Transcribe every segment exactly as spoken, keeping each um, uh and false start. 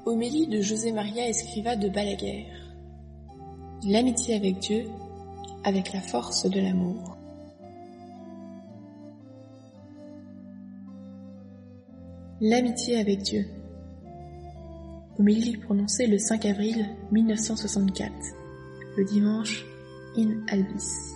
Homélie de José Maria Escrivá de Balaguer. L'amitié avec Dieu, avec la force de l'amour. L'amitié avec Dieu. Homélie prononcée le cinq avril mille neuf cent soixante-quatre, le dimanche in albis.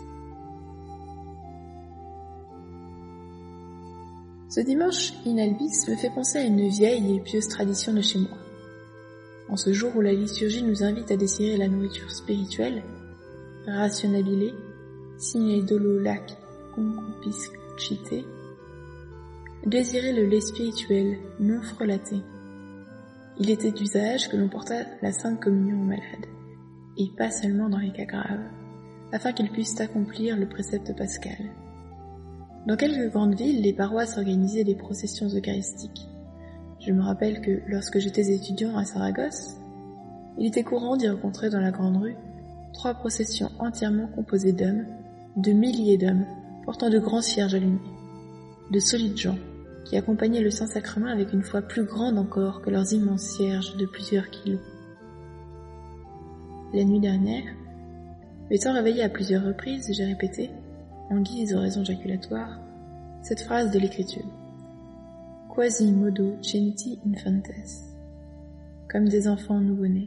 Ce dimanche in albis me fait penser à une vieille et pieuse tradition de chez moi. En ce jour où la liturgie nous invite à désirer la nourriture spirituelle, rationabile, sine dolo lac concupiscite, désirer le lait spirituel non frelaté. Il était d'usage que l'on portât la Sainte Communion aux malades, et pas seulement dans les cas graves, afin qu'ils puissent accomplir le précepte pascal. Dans quelques grandes villes, les paroisses organisaient des processions eucharistiques. Je me rappelle que, lorsque j'étais étudiant à Saragosse, il était courant d'y rencontrer dans la grande rue trois processions entièrement composées d'hommes, de milliers d'hommes, portant de grands cierges allumés, de solides gens, qui accompagnaient le Saint-Sacrement avec une foi plus grande encore que leurs immenses cierges de plusieurs kilos. La nuit dernière, étant réveillé à plusieurs reprises, j'ai répété, en guise d'oraison jaculatoire, cette phrase de l'Écriture. Quasi modo genti infantes, comme des enfants nouveau-nés.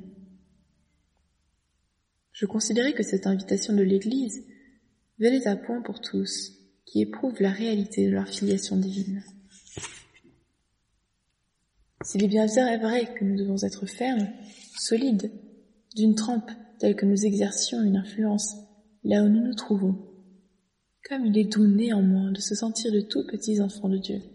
Je considérais que cette invitation de l'Église venait à point pour tous, qui éprouvent la réalité de leur filiation divine. S'il est bien vrai que nous devons être fermes, solides, d'une trempe telle que nous exercions une influence là où nous nous trouvons, comme il est doux néanmoins de se sentir de tout petits enfants de Dieu.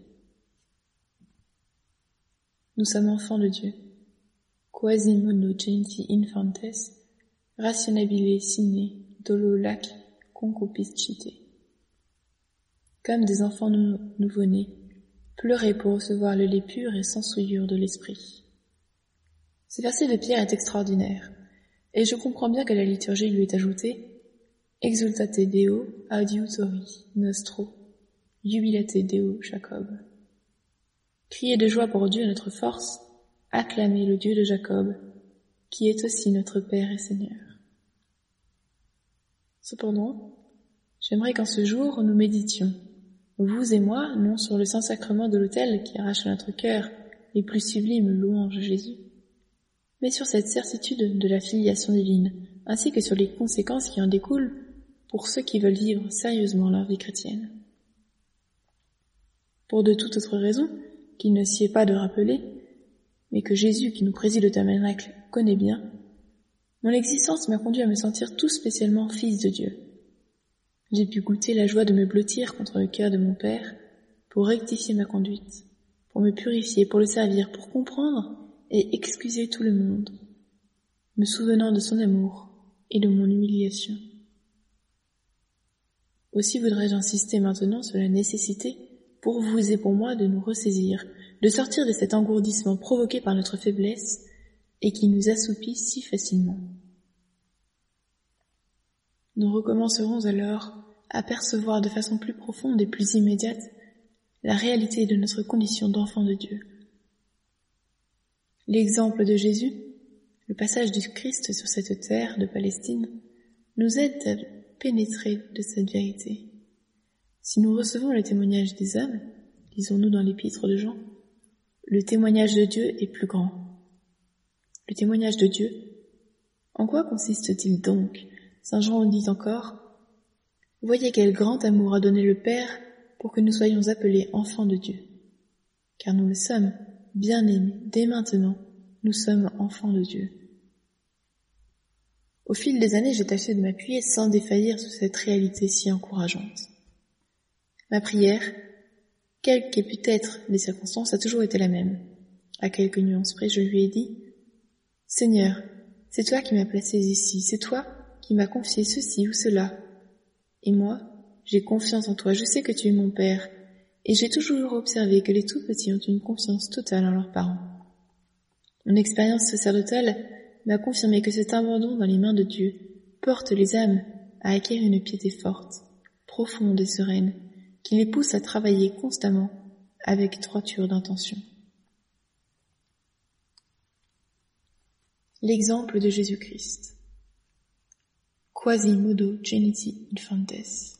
Nous sommes enfants de Dieu. Quasi modo genti infantes, rationabile sine dolo lac concupiscite. Comme des enfants nou- nouveau-nés, pleurés pour recevoir le lait pur et sans souillure de l'esprit. Ce verset de Pierre est extraordinaire, et je comprends bien que la liturgie lui est ajoutée Exultate Deo adiutori nostro, jubilate Deo Jacob. Criez de joie pour Dieu notre force, acclamez le Dieu de Jacob, qui est aussi notre Père et Seigneur. Cependant, j'aimerais qu'en ce jour nous méditions, vous et moi, non sur le Saint-Sacrement de l'autel qui arrache à notre cœur les plus sublimes louanges de Jésus, mais sur cette certitude de la filiation divine, ainsi que sur les conséquences qui en découlent pour ceux qui veulent vivre sérieusement leur vie chrétienne. Pour de toute autre raison, qu'il ne s'y est pas de rappeler, mais que Jésus, qui nous préside le tabernacle, connaît bien, mon existence m'a conduit à me sentir tout spécialement fils de Dieu. J'ai pu goûter la joie de me blottir contre le cœur de mon Père pour rectifier ma conduite, pour me purifier, pour le servir, pour comprendre et excuser tout le monde, me souvenant de son amour et de mon humiliation. Aussi voudrais-je insister maintenant sur la nécessité, pour vous et pour moi, de nous ressaisir, de sortir de cet engourdissement provoqué par notre faiblesse et qui nous assoupit si facilement. Nous recommencerons alors à percevoir de façon plus profonde et plus immédiate la réalité de notre condition d'enfant de Dieu. L'exemple de Jésus, le passage du Christ sur cette terre de Palestine, nous aide à pénétrer de cette vérité. Si nous recevons le témoignage des hommes, lisons-nous dans l'épître de Jean, le témoignage de Dieu est plus grand. Le témoignage de Dieu, en quoi consiste-t-il donc? Saint Jean dit encore, « Voyez quel grand amour a donné le Père pour que nous soyons appelés enfants de Dieu. Car nous le sommes, bien-aimés, dès maintenant, nous sommes enfants de Dieu. » Au fil des années, j'ai tâché de m'appuyer sans défaillir sur cette réalité si encourageante. Ma prière, quelles qu'aient pu être les circonstances, a toujours été la même. À quelques nuances près, je lui ai dit « Seigneur, c'est toi qui m'as placé ici, c'est toi qui m'as confié ceci ou cela. Et moi, j'ai confiance en toi, je sais que tu es mon Père, et j'ai toujours observé que les tout-petits ont une confiance totale en leurs parents. Mon expérience sacerdotale m'a confirmé que cet abandon dans les mains de Dieu porte les âmes à acquérir une piété forte, profonde et sereine, qui les pousse à travailler constamment avec droiture d'intention. L'exemple de Jésus-Christ. Quasimodo geniti infantes.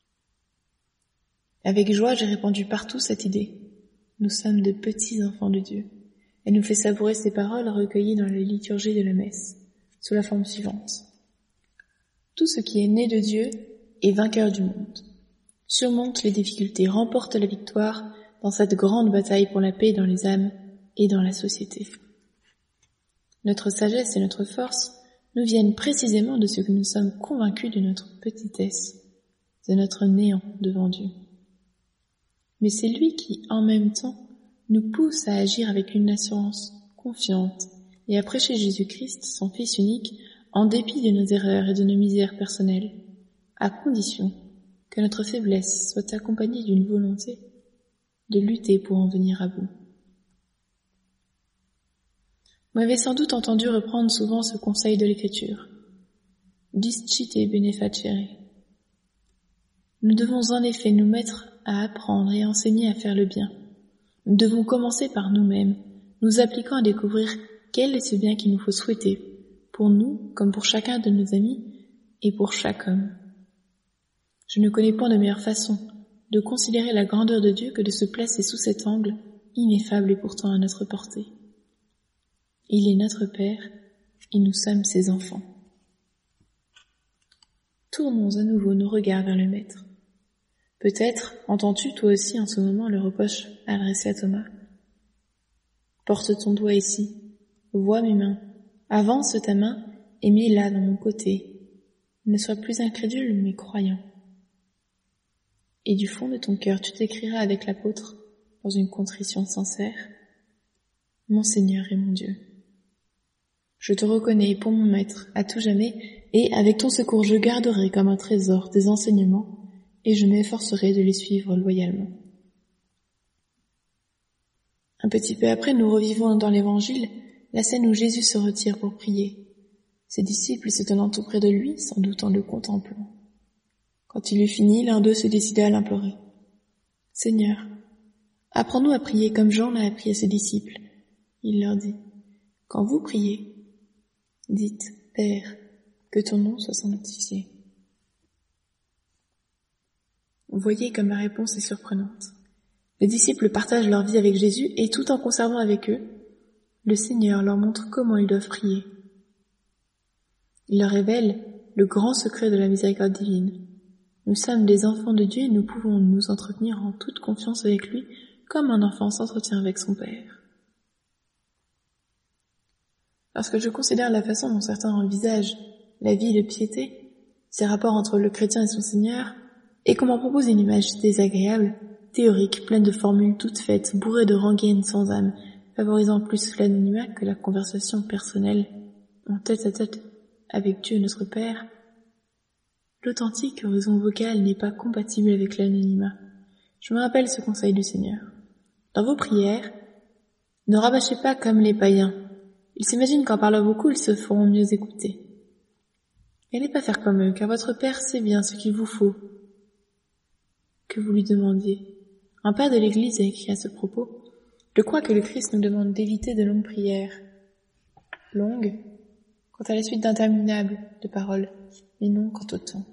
Avec joie, j'ai répandu partout cette idée. Nous sommes de petits enfants de Dieu. Elle nous fait savourer ces paroles recueillies dans la liturgie de la messe, sous la forme suivante. Tout ce qui est né de Dieu est vainqueur du monde, surmonte les difficultés, remporte la victoire dans cette grande bataille pour la paix dans les âmes et dans la société. Notre sagesse et notre force nous viennent précisément de ce que nous sommes convaincus de notre petitesse, de notre néant devant Dieu. Mais c'est lui qui, en même temps, nous pousse à agir avec une assurance confiante et à prêcher Jésus-Christ, son Fils unique, en dépit de nos erreurs et de nos misères personnelles, à condition que notre faiblesse soit accompagnée d'une volonté de lutter pour en venir à bout. Vous m'avez sans doute entendu reprendre souvent ce conseil de l'Écriture. Discite benefacere. Nous devons en effet nous mettre à apprendre et à enseigner à faire le bien. Nous devons commencer par nous-mêmes, nous appliquant à découvrir quel est ce bien qu'il nous faut souhaiter, pour nous comme pour chacun de nos amis et pour chaque homme. Je ne connais point de meilleure façon de considérer la grandeur de Dieu que de se placer sous cet angle ineffable et pourtant à notre portée. Il est notre Père et nous sommes ses enfants. Tournons à nouveau nos regards vers le Maître. Peut-être entends-tu toi aussi en ce moment le reproche adressé à Thomas. Porte ton doigt ici, vois mes mains, avance ta main et mets-la dans mon côté. Ne sois plus incrédule mais croyant. Et du fond de ton cœur tu t'écriras avec l'apôtre, dans une contrition sincère, mon Seigneur et mon Dieu. Je te reconnais pour mon maître à tout jamais, et avec ton secours je garderai comme un trésor tes enseignements, et je m'efforcerai de les suivre loyalement. Un petit peu après, nous revivons dans l'Évangile la scène où Jésus se retire pour prier. Ses disciples se tenant tout près de lui, sans doute en le contemplant. Quand il eut fini, l'un d'eux se décida à l'implorer. « Seigneur, apprends-nous à prier comme Jean l'a appris à ses disciples. » Il leur dit, « Quand vous priez, dites, Père, que ton nom soit sanctifié. » Vous voyez comme la réponse est surprenante. Les disciples partagent leur vie avec Jésus et tout en conservant avec eux, le Seigneur leur montre comment ils doivent prier. Il leur révèle le grand secret de la miséricorde divine. Nous sommes des enfants de Dieu et nous pouvons nous entretenir en toute confiance avec lui comme un enfant s'entretient avec son père. Lorsque je considère la façon dont certains envisagent la vie de piété, ces rapports entre le chrétien et son Seigneur, et qu'on m'en propose une image désagréable, théorique, pleine de formules toutes faites, bourrée de rengaines sans âme, favorisant plus l'anonymat que la conversation personnelle, en tête à tête avec Dieu notre Père, l'authentique horizon vocal n'est pas compatible avec l'anonymat. Je me rappelle ce conseil du Seigneur. Dans vos prières, ne rabâchez pas comme les païens. Ils s'imaginent qu'en parlant beaucoup, ils se feront mieux écouter. N'allez pas faire comme eux, car votre Père sait bien ce qu'il vous faut que vous lui demandiez. Un père de l'Église a écrit à ce propos, « Je crois que le Christ nous demande d'éviter de longues prières. » Longues, quant à la suite d'interminables de paroles, mais non quant au temps.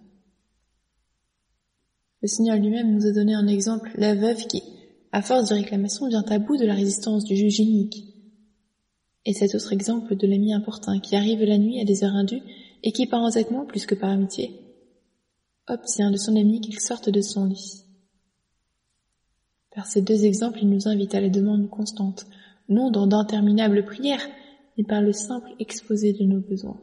Le Seigneur lui-même nous a donné un exemple, la veuve qui, à force de réclamation, vient à bout de la résistance du juge inique. Et cet autre exemple de l'ami importun qui arrive la nuit à des heures indues et qui, par entêtement plus que par amitié, obtient de son ami qu'il sorte de son lit. Par ces deux exemples, il nous invite à la demande constante, non dans d'interminables prières, mais par le simple exposé de nos besoins.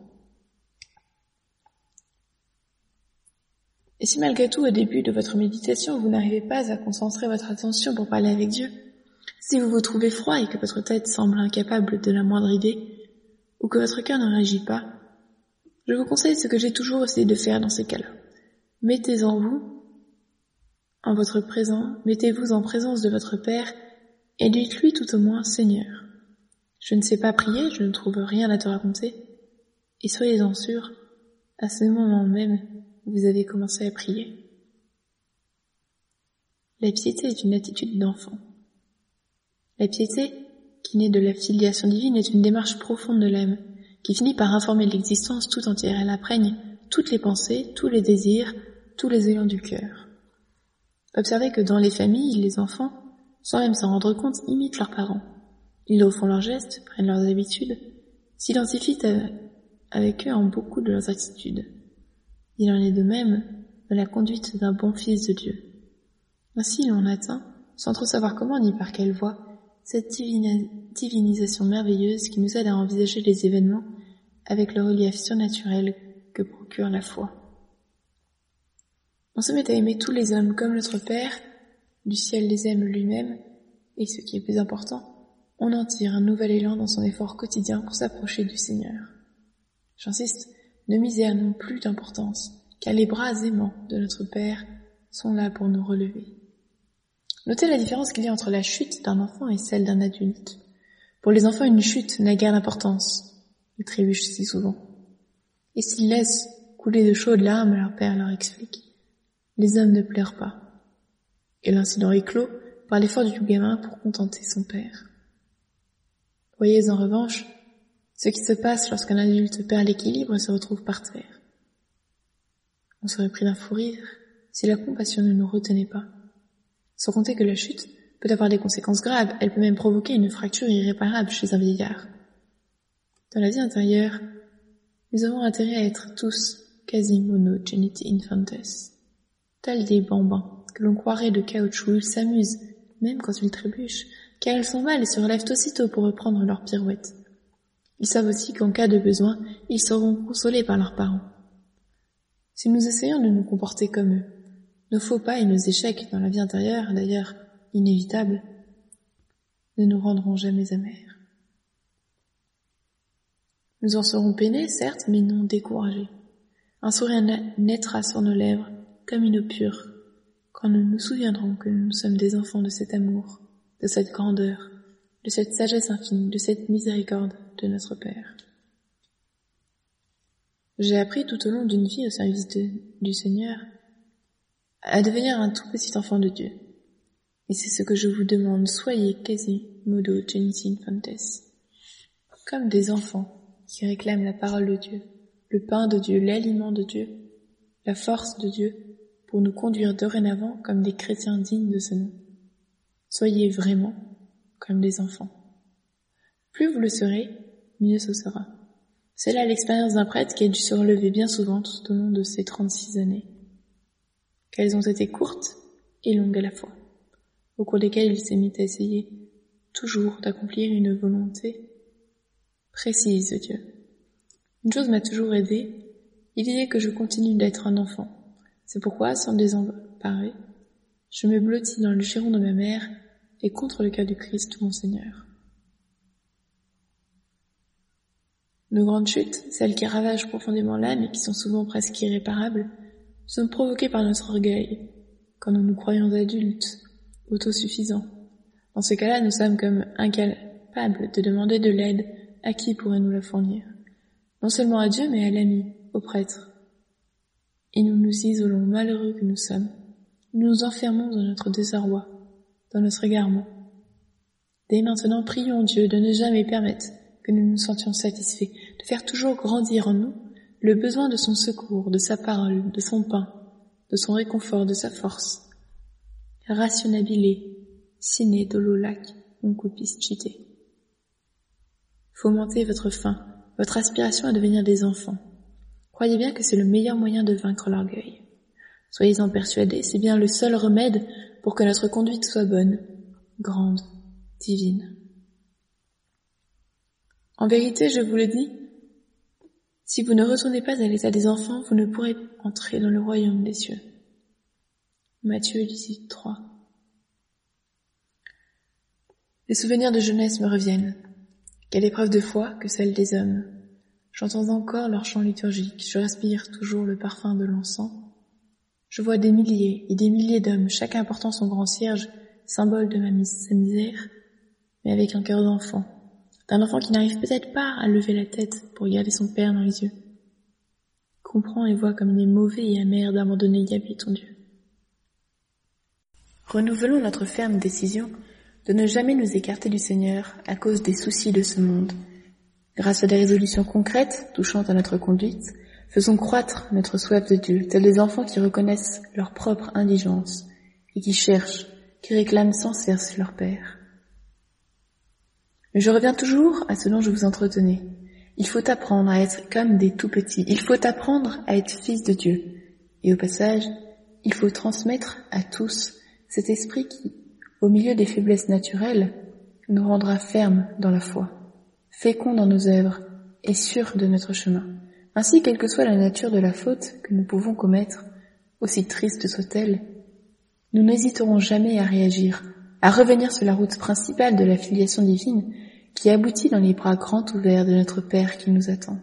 Et si malgré tout, au début de votre méditation, vous n'arrivez pas à concentrer votre attention pour parler avec Dieu, si vous vous trouvez froid et que votre tête semble incapable de la moindre idée, ou que votre cœur ne réagit pas, je vous conseille ce que j'ai toujours essayé de faire dans ces cas-là. Mettez en vous, en votre présent, mettez-vous en présence de votre Père et dites-lui tout au moins, Seigneur, je ne sais pas prier, je ne trouve rien à te raconter, et soyez-en sûrs, à ce moment même, vous avez commencé à prier. La piété est une attitude d'enfant. La piété, qui naît de la filiation divine, est une démarche profonde de l'âme, qui finit par informer l'existence tout entière. Elle imprègne toutes les pensées, tous les désirs, tous les élans du cœur. Observez que dans les familles, les enfants, sans même s'en rendre compte, imitent leurs parents. Ils refont leurs gestes, prennent leurs habitudes, s'identifient avec eux en beaucoup de leurs attitudes. Il en est de même dans la conduite d'un bon fils de Dieu. Ainsi, l'on atteint, sans trop savoir comment ni par quelle voie, cette divina- divinisation merveilleuse qui nous aide à envisager les événements avec le relief surnaturel que procure la foi. On se met à aimer tous les hommes comme notre Père, du ciel les aime lui-même, et ce qui est plus important, on en tire un nouvel élan dans son effort quotidien pour s'approcher du Seigneur. J'insiste, ne misère non plus d'importance, car les bras aimants de notre Père sont là pour nous relever. Notez la différence qu'il y a entre la chute d'un enfant et celle d'un adulte. Pour les enfants, une chute n'a guère d'importance. Ils trébuchent si souvent. Et s'ils laissent couler de chaudes larmes, leur père leur explique, les hommes ne pleurent pas. Et l'incident est clos par l'effort du gamin pour contenter son père. Voyez en revanche ce qui se passe lorsqu'un adulte perd l'équilibre et se retrouve par terre. On serait pris d'un fou rire si la compassion ne nous retenait pas. Sans compter que la chute peut avoir des conséquences graves, elle peut même provoquer une fracture irréparable chez un vieillard. Dans la vie intérieure, nous avons intérêt à être tous quasi monogeniti infantes, tels des bambins que l'on croirait de caoutchouc. Ils s'amusent, même quand ils trébuchent, car ils sont mal et se relèvent aussitôt pour reprendre leur pirouette. Ils savent aussi qu'en cas de besoin, ils seront consolés par leurs parents. Si nous essayons de nous comporter comme eux, nos faux pas et nos échecs dans la vie intérieure, d'ailleurs inévitables, ne nous rendront jamais amers. Nous en serons peinés, certes, mais non découragés. Un sourire naîtra sur nos lèvres, comme une eau pure, quand nous nous souviendrons que nous sommes des enfants de cet amour, de cette grandeur, de cette sagesse infinie, de cette miséricorde de notre Père. J'ai appris tout au long d'une vie au service de, du Seigneur à devenir un tout petit enfant de Dieu. Et c'est ce que je vous demande, soyez quasi modo geniti infantes, comme des enfants qui réclament la parole de Dieu, le pain de Dieu, l'aliment de Dieu, la force de Dieu, pour nous conduire dorénavant comme des chrétiens dignes de ce nom. Soyez vraiment comme des enfants. Plus vous le serez, mieux ce sera. C'est là l'expérience d'un prêtre qui a dû se relever bien souvent tout au long de ces trente-six années. Qu'elles ont été courtes et longues à la fois, au cours desquelles il s'est mis à essayer toujours d'accomplir une volonté précise de Dieu. Une chose m'a toujours aidé, il est que je continue d'être un enfant. C'est pourquoi, sans désemparer, je me blottis dans le giron de ma mère et contre le cœur du Christ mon Seigneur. Nos grandes chutes, celles qui ravagent profondément l'âme et qui sont souvent presque irréparables, sont provoquées par notre orgueil, quand nous nous croyons adultes, autosuffisants. Dans ce cas-là, nous sommes comme incapables de demander de l'aide à qui pourrait nous la fournir. Non seulement à Dieu, mais à l'ami, au prêtre. Et nous nous isolons, malheureux que nous sommes. Nous nous enfermons dans notre désarroi, dans notre égarement. Dès maintenant, prions Dieu de ne jamais permettre que nous nous sentions satisfaits, de faire toujours grandir en nous le besoin de son secours, de sa parole, de son pain, de son réconfort, de sa force. Rationabile, sine dololac, uncupiscite. Fomentez votre faim, votre aspiration à devenir des enfants. Croyez bien que c'est le meilleur moyen de vaincre l'orgueil. Soyez-en persuadés, c'est bien le seul remède pour que notre conduite soit bonne, grande, divine. En vérité, je vous le dis, si vous ne retournez pas à l'état des enfants, vous ne pourrez entrer dans le royaume des cieux. Matthieu dix-huit, trois. Les souvenirs de jeunesse me reviennent. Quelle épreuve de foi que celle des hommes. J'entends encore leur chant liturgique, je respire toujours le parfum de l'encens. Je vois des milliers et des milliers d'hommes, chacun portant son grand cierge, symbole de ma mis- sa misère, mais avec un cœur d'enfant. D'un enfant qui n'arrive peut-être pas à lever la tête pour regarder son père dans les yeux. Comprends et vois comme il est mauvais et amer d'abandonner Yahvé ton Dieu. Renouvelons notre ferme décision de ne jamais nous écarter du Seigneur à cause des soucis de ce monde. Grâce à des résolutions concrètes touchant à notre conduite, faisons croître notre soif de Dieu, tels des enfants qui reconnaissent leur propre indigence et qui cherchent, qui réclament sans cesse leur Père. Mais je reviens toujours à ce dont je vous entretenais. Il faut apprendre à être comme des tout-petits. Il faut apprendre à être fils de Dieu. Et au passage, il faut transmettre à tous cet esprit qui, au milieu des faiblesses naturelles, nous rendra fermes dans la foi, féconds dans nos œuvres et sûrs de notre chemin. Ainsi, quelle que soit la nature de la faute que nous pouvons commettre, aussi triste soit-elle, nous n'hésiterons jamais à réagir, à revenir sur la route principale de la filiation divine qui aboutit dans les bras grands ouverts de notre Père qui nous attend.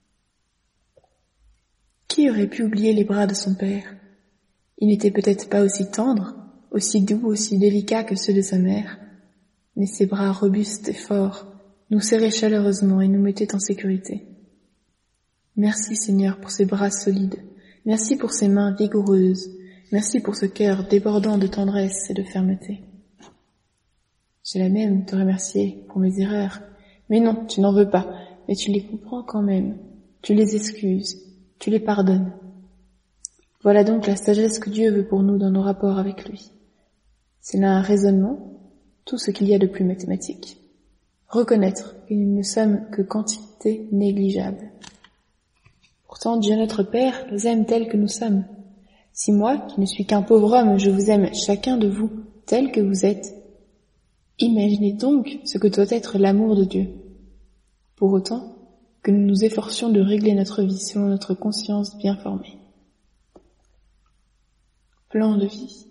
Qui aurait pu oublier les bras de son Père? Il n'était peut-être pas aussi tendre, aussi doux, aussi délicat que ceux de sa mère, mais ses bras robustes et forts nous serraient chaleureusement et nous mettaient en sécurité. Merci Seigneur pour ces bras solides, merci pour ces mains vigoureuses, merci pour ce cœur débordant de tendresse et de fermeté. J'ai la même te remercier pour mes erreurs, mais non, tu n'en veux pas, mais tu les comprends quand même, tu les excuses, tu les pardonnes. Voilà donc la sagesse que Dieu veut pour nous dans nos rapports avec lui. C'est là un raisonnement, tout ce qu'il y a de plus mathématique. Reconnaître que nous ne sommes que quantité négligeable. Pourtant, Dieu notre Père nous aime tels que nous sommes. Si moi, qui ne suis qu'un pauvre homme, je vous aime chacun de vous tel que vous êtes, imaginez donc ce que doit être l'amour de Dieu. Pour autant que nous nous efforcions de régler notre vie selon notre conscience bien formée. Plan de vie.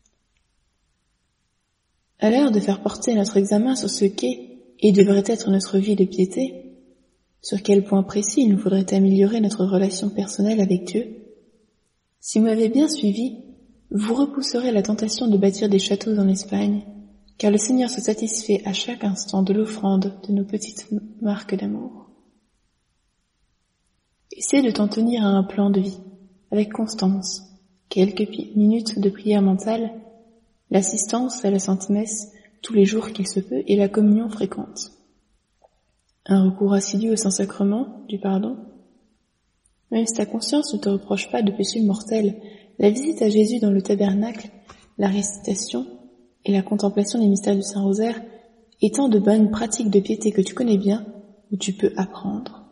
À l'heure de faire porter notre examen sur ce qu'est et devrait être notre vie de piété, sur quel point précis il nous faudrait améliorer notre relation personnelle avec Dieu, si vous m'avez bien suivi, vous repousserez la tentation de bâtir des châteaux en Espagne, car le Seigneur se satisfait à chaque instant de l'offrande de nos petites marques d'amour. Essaie de t'en tenir à un plan de vie, avec constance, quelques minutes de prière mentale, l'assistance à la Sainte Messe tous les jours qu'il se peut et la communion fréquente. Un recours assidu au Saint-Sacrement du pardon. Même si ta conscience ne te reproche pas de péché mortel, la visite à Jésus dans le tabernacle, la récitation et la contemplation des mystères du Saint-Rosaire étant de bonnes pratiques de piété que tu connais bien, où tu peux apprendre.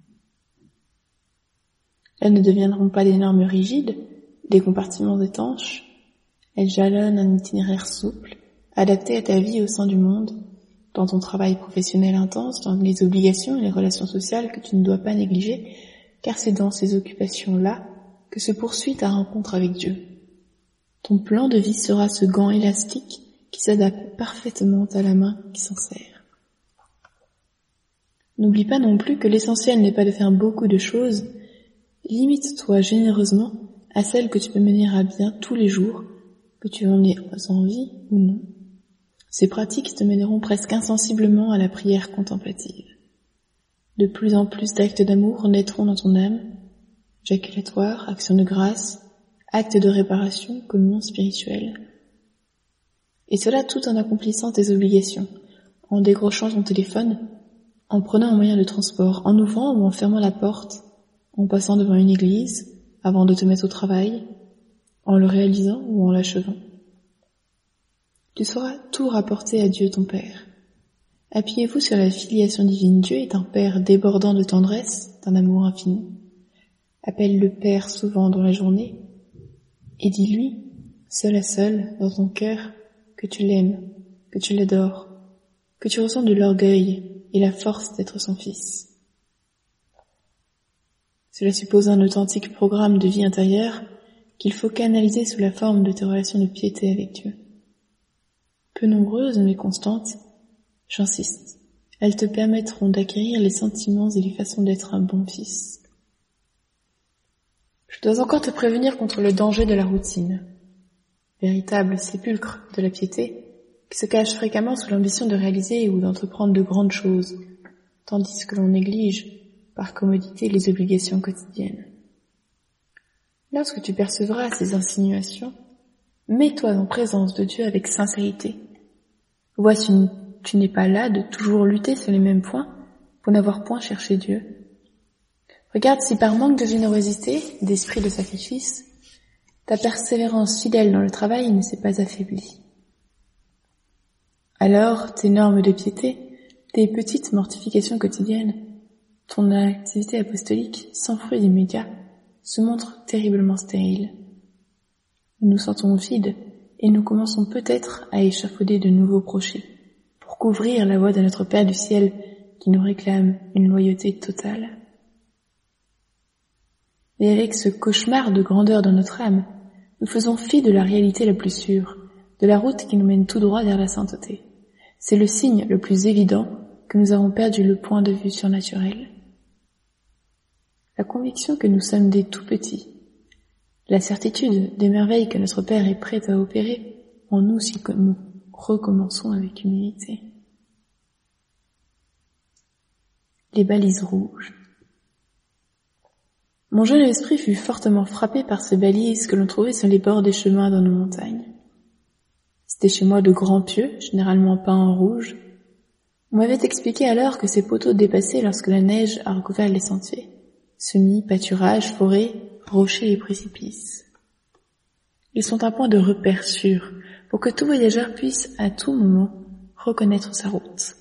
Elles ne deviendront pas des normes rigides, des compartiments étanches. Elles jalonnent un itinéraire souple, adapté à ta vie au sein du monde, dans ton travail professionnel intense, dans les obligations et les relations sociales que tu ne dois pas négliger, car c'est dans ces occupations-là que se poursuit ta rencontre avec Dieu. Ton plan de vie sera ce gant élastique qui s'adapte parfaitement à la main qui s'en sert. N'oublie pas non plus que l'essentiel n'est pas de faire beaucoup de choses. Limite-toi généreusement à celles que tu peux mener à bien tous les jours, que tu en aies envie ou non. Ces pratiques te mèneront presque insensiblement à la prière contemplative. De plus en plus d'actes d'amour naîtront dans ton âme, jaculatoire, action de grâce, acte de réparation, communion spirituelle. Et cela tout en accomplissant tes obligations, en décrochant ton téléphone, en prenant un moyen de transport, en ouvrant ou en fermant la porte, en passant devant une église, avant de te mettre au travail, en le réalisant ou en l'achevant. Tu sauras tout rapporter à Dieu ton Père. Appuyez-vous sur la filiation divine. Dieu est un Père débordant de tendresse, d'un amour infini. Appelle le Père souvent dans la journée et dis-lui, seul à seul, dans ton cœur, que tu l'aimes, que tu l'adores, que tu ressens de l'orgueil et la force d'être son fils. Cela suppose un authentique programme de vie intérieure qu'il faut canaliser sous la forme de tes relations de piété avec Dieu. Peu nombreuses mais constantes, j'insiste, elles te permettront d'acquérir les sentiments et les façons d'être un bon fils. Je dois encore te prévenir contre le danger de la routine, véritable sépulcre de la piété, qui se cache fréquemment sous l'ambition de réaliser ou d'entreprendre de grandes choses, tandis que l'on néglige, par commodité, les obligations quotidiennes. Lorsque tu percevras ces insinuations, mets-toi en présence de Dieu avec sincérité. Vois si tu n'es pas là de toujours lutter sur les mêmes points, pour n'avoir point cherché Dieu. Regarde si par manque de générosité, d'esprit de sacrifice, ta persévérance fidèle dans le travail ne s'est pas affaiblie. Alors, tes normes de piété, tes petites mortifications quotidiennes, ton activité apostolique, sans fruit immédiat, se montrent terriblement stériles. Nous nous sentons vides et nous commençons peut-être à échafauder de nouveaux projets pour couvrir la voie de notre Père du ciel qui nous réclame une loyauté totale. Et avec ce cauchemar de grandeur dans notre âme, nous faisons fi de la réalité la plus sûre, de la route qui nous mène tout droit vers la sainteté. C'est le signe le plus évident que nous avons perdu le point de vue surnaturel. La conviction que nous sommes des tout petits, la certitude des merveilles que notre Père est prêt à opérer en nous si nous recommençons avec humilité. Les balises rouges. Mon jeune esprit fut fortement frappé par ces balises que l'on trouvait sur les bords des chemins dans nos montagnes. C'était chez moi de grands pieux, généralement peints en rouge. On m'avait expliqué alors que ces poteaux dépassaient lorsque la neige a recouvert les sentiers. Semis, pâturages, forêts, rochers et précipices. Ils sont un point de repère sûr pour que tout voyageur puisse à tout moment reconnaître sa route.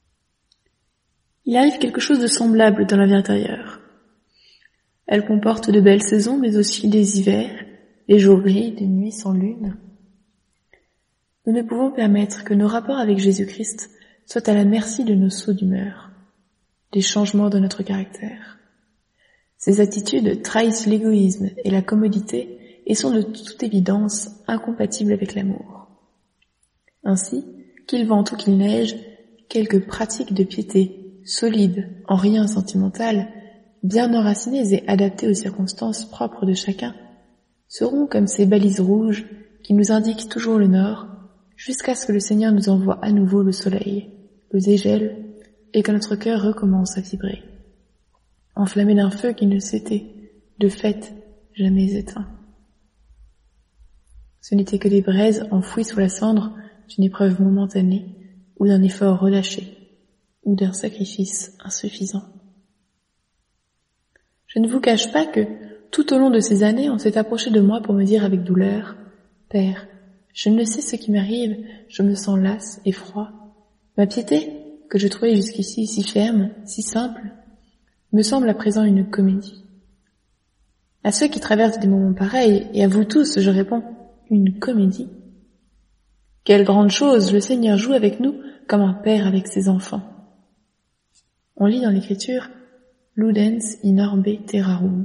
Il arrive quelque chose de semblable dans la vie intérieure. Elle comporte de belles saisons mais aussi des hivers, des jours gris, des nuits sans lune. Nous ne pouvons permettre que nos rapports avec Jésus-Christ soient à la merci de nos sauts d'humeur, des changements de notre caractère. Ces attitudes trahissent l'égoïsme et la commodité et sont de toute évidence incompatibles avec l'amour. Ainsi, qu'il vente ou qu'il neige, quelques pratiques de piété solides, en rien sentimentales, bien enracinées et adaptées aux circonstances propres de chacun, seront comme ces balises rouges qui nous indiquent toujours le nord, jusqu'à ce que le Seigneur nous envoie à nouveau le soleil, le dégèle, et que notre cœur recommence à vibrer, enflammé d'un feu qui ne s'était, de fait, jamais éteint. Ce n'était que des braises enfouies sous la cendre d'une épreuve momentanée, ou d'un effort relâché, ou d'un sacrifice insuffisant. Je ne vous cache pas que, tout au long de ces années, on s'est approché de moi pour me dire avec douleur, « Père, je ne sais ce qui m'arrive, je me sens lasse et froid. Ma piété, que je trouvais jusqu'ici si ferme, si simple, me semble à présent une comédie. » À ceux qui traversent des moments pareils, et à vous tous, je réponds, une comédie. Quelle grande chose, le Seigneur joue avec nous comme un père avec ses enfants. On lit dans l'Écriture, Ludens in orbe terrarum,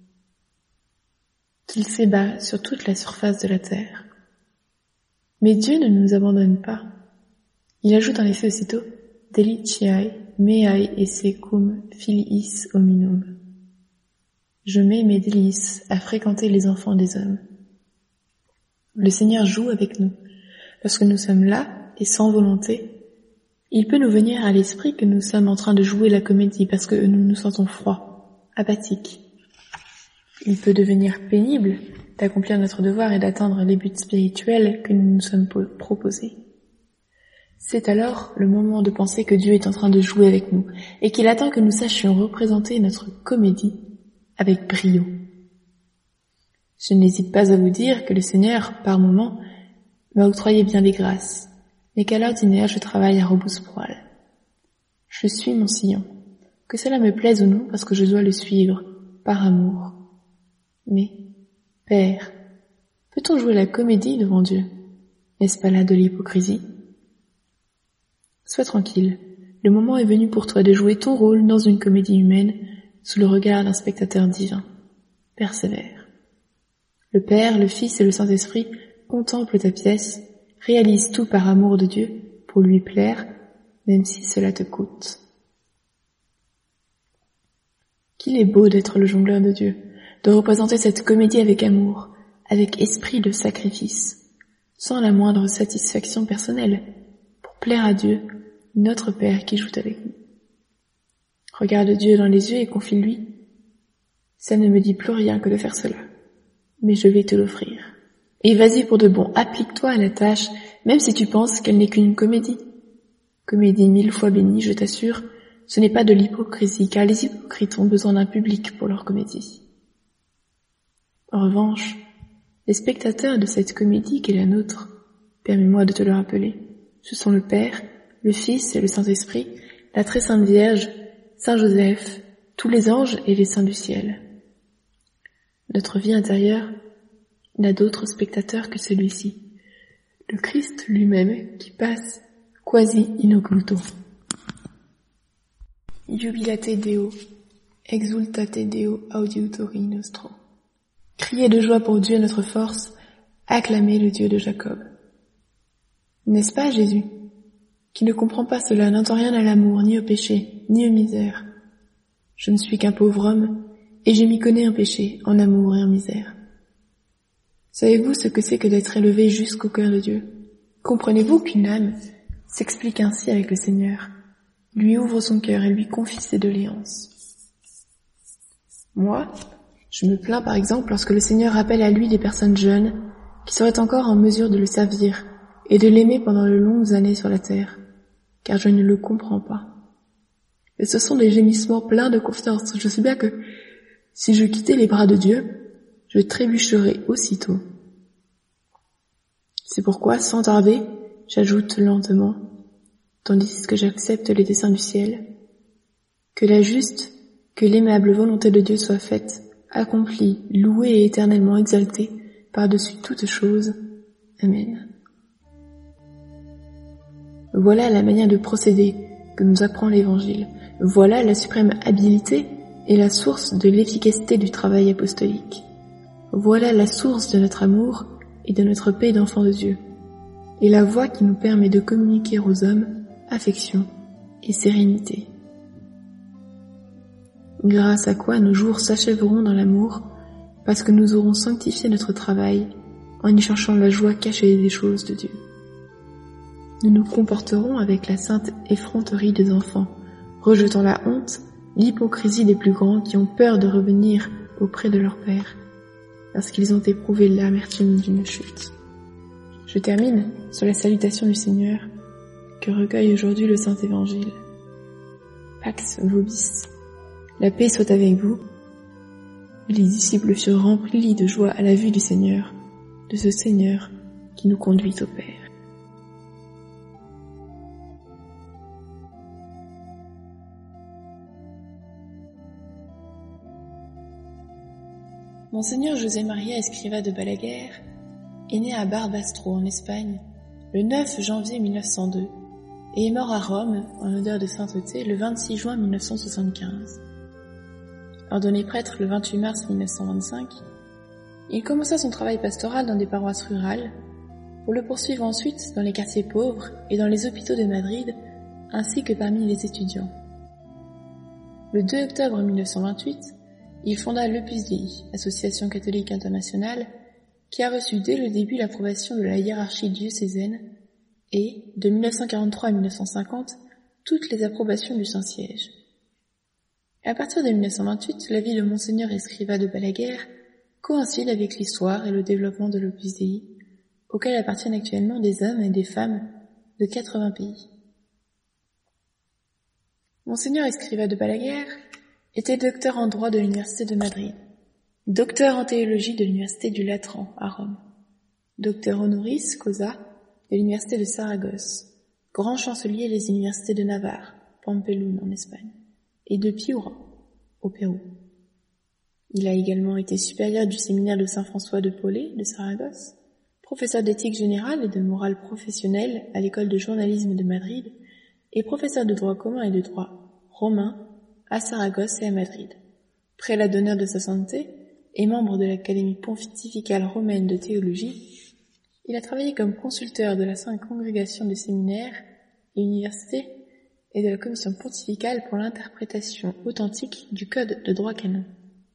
qu'il s'ébat sur toute la surface de la terre. Mais Dieu ne nous abandonne pas. Il ajoute en effet aussitôt, Deliciae meae esse cum filiis hominum. Je mets mes délices à fréquenter les enfants des hommes. Le Seigneur joue avec nous. Lorsque nous sommes là et sans volonté, il peut nous venir à l'esprit que nous sommes en train de jouer la comédie parce que nous nous sentons froids, apathiques. Il peut devenir pénible d'accomplir notre devoir et d'atteindre les buts spirituels que nous nous sommes proposés. C'est alors le moment de penser que Dieu est en train de jouer avec nous et qu'il attend que nous sachions représenter notre comédie avec brio. Je n'hésite pas à vous dire que le Seigneur, par moments, m'a octroyé bien des grâces, mais qu'à l'ordinaire je travaille à rebrousse-poil. Je suis mon sillon, que cela me plaise ou non parce que je dois le suivre, par amour. Mais, Père, peut-on jouer la comédie devant Dieu? N'est-ce pas là de l'hypocrisie? Sois tranquille, le moment est venu pour toi de jouer ton rôle dans une comédie humaine sous le regard d'un spectateur divin. Persévère. Le Père, le Fils et le Saint-Esprit contemplent ta pièce, réalisent tout par amour de Dieu, pour lui plaire, même si cela te coûte. Qu'il est beau d'être le jongleur de Dieu, de représenter cette comédie avec amour, avec esprit de sacrifice, sans la moindre satisfaction personnelle, pour plaire à Dieu, notre Père qui joue avec nous. Regarde Dieu dans les yeux et confie-lui. Ça ne me dit plus rien que de faire cela, mais je vais te l'offrir. Et vas-y pour de bon, applique-toi à la tâche, même si tu penses qu'elle n'est qu'une comédie. Comédie mille fois bénie, je t'assure, ce n'est pas de l'hypocrisie, car les hypocrites ont besoin d'un public pour leur comédie. En revanche, les spectateurs de cette comédie qu'est la nôtre, permets-moi de te le rappeler, ce sont le Père, le Fils et le Saint-Esprit, la très sainte Vierge, Saint Joseph, tous les anges et les saints du ciel. Notre vie intérieure n'a d'autre spectateur que celui-ci, le Christ lui-même qui passe quasi in occulto. Jubilate Deo, exultate Deo audiutori nostro. Criez de joie pour Dieu notre force, acclamez le Dieu de Jacob. N'est-ce pas Jésus? Qui ne comprend pas cela n'entend rien à l'amour, ni au péché, ni aux misères. Je ne suis qu'un pauvre homme, et je m'y connais en péché, en amour et en misère. Savez-vous ce que c'est que d'être élevé jusqu'au cœur de Dieu? Comprenez-vous qu'une âme s'explique ainsi avec le Seigneur, lui ouvre son cœur et lui confie ses doléances? Moi, je me plains par exemple lorsque le Seigneur appelle à lui des personnes jeunes qui seraient encore en mesure de le servir et de l'aimer pendant de longues années sur la terre, car je ne le comprends pas. Et ce sont des gémissements pleins de confiance. Je sais bien que si je quittais les bras de Dieu, je trébucherais aussitôt. C'est pourquoi, sans tarder, j'ajoute lentement, tandis que j'accepte les desseins du ciel, que la juste, que l'aimable volonté de Dieu soit faite, accomplie, louée et éternellement exaltée par-dessus toutes choses. Amen. Voilà la manière de procéder que nous apprend l'Évangile. Voilà la suprême habileté et la source de l'efficacité du travail apostolique. Voilà la source de notre amour et de notre paix d'enfants de Dieu, et la voie qui nous permet de communiquer aux hommes affection et sérénité. Grâce à quoi nos jours s'achèveront dans l'amour, parce que nous aurons sanctifié notre travail en y cherchant la joie cachée des choses de Dieu. Nous nous comporterons avec la sainte effronterie des enfants, rejetant la honte, l'hypocrisie des plus grands qui ont peur de revenir auprès de leur Père, parce qu'ils ont éprouvé l'amertume d'une chute. Je termine sur la salutation du Seigneur que recueille aujourd'hui le Saint-Évangile. Pax vobis, la paix soit avec vous. Les disciples furent remplis de joie à la vue du Seigneur, de ce Seigneur qui nous conduit au Père. Monseigneur José María Escrivá de Balaguer est né à Barbastro en Espagne le neuf janvier mille neuf cent deux et est mort à Rome en odeur de sainteté le vingt-six juin mille neuf cent soixante-quinze. Ordonné prêtre le vingt-huit mars mille neuf cent vingt-cinq, il commença son travail pastoral dans des paroisses rurales pour le poursuivre ensuite dans les quartiers pauvres et dans les hôpitaux de Madrid ainsi que parmi les étudiants. Le deux octobre mille neuf cent vingt-huit, il fonda l'Opus Dei, Association catholique internationale, qui a reçu dès le début l'approbation de la hiérarchie diocésaine et, de mille neuf cent quarante-trois à mille neuf cent cinquante, toutes les approbations du Saint-Siège. À partir de mille neuf cent vingt-huit, la vie de Monseigneur Escrivá de Balaguer coïncide avec l'histoire et le développement de l'Opus Dei, auquel appartiennent actuellement des hommes et des femmes de quatre-vingts pays. Monseigneur Escrivá de Balaguer était docteur en droit de l'Université de Madrid, docteur en théologie de l'Université du Latran à Rome, docteur honoris causa de l'Université de Saragosse, grand chancelier des universités de Navarre, Pampelune en Espagne, et de Piura, au Pérou. Il a également été supérieur du séminaire de Saint-François de Paulé de Saragosse, professeur d'éthique générale et de morale professionnelle à l'école de journalisme de Madrid, et professeur de droit commun et de droit romain à Saragosse et à Madrid. Prélat d'honneur de sa sainteté et membre de l'Académie pontificale romaine de théologie, il a travaillé comme consulteur de la Sainte Congrégation des séminaires et universités et de la Commission pontificale pour l'interprétation authentique du Code de droit canon.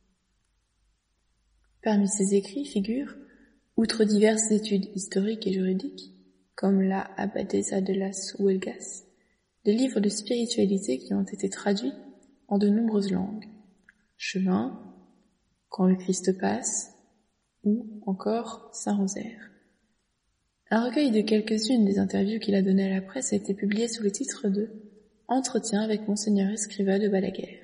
Parmi ses écrits figurent, outre diverses études historiques et juridiques, comme la Abadesa de las Huelgas, des livres de spiritualité qui ont été traduits en de nombreuses langues. Chemin, Quand le Christ passe, ou encore Saint-Rosaire. Un recueil de quelques-unes des interviews qu'il a données à la presse a été publié sous le titre de Entretien avec Monseigneur Escrivá de Balaguer.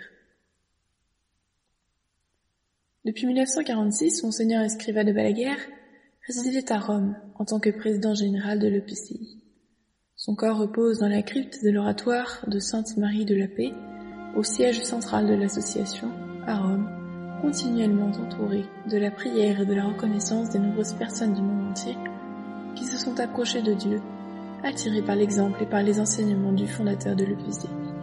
Depuis mille neuf cent quarante-six, Monseigneur Escrivá de Balaguer résidait à Rome en tant que président général de l'E P C I. Son corps repose dans la crypte de l'oratoire de Sainte-Marie de la Paix, au siège central de l'association, à Rome, continuellement entouré de la prière et de la reconnaissance des nombreuses personnes du monde entier qui se sont approchées de Dieu, attirées par l'exemple et par les enseignements du fondateur de l'E P C I.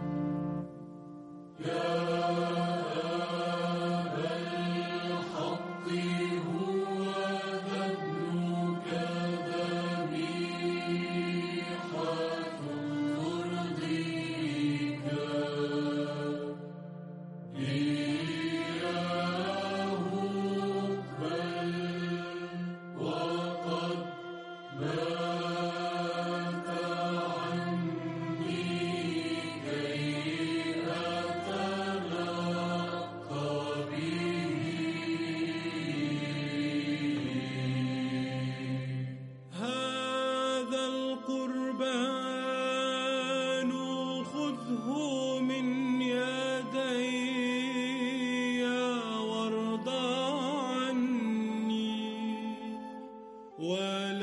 ولا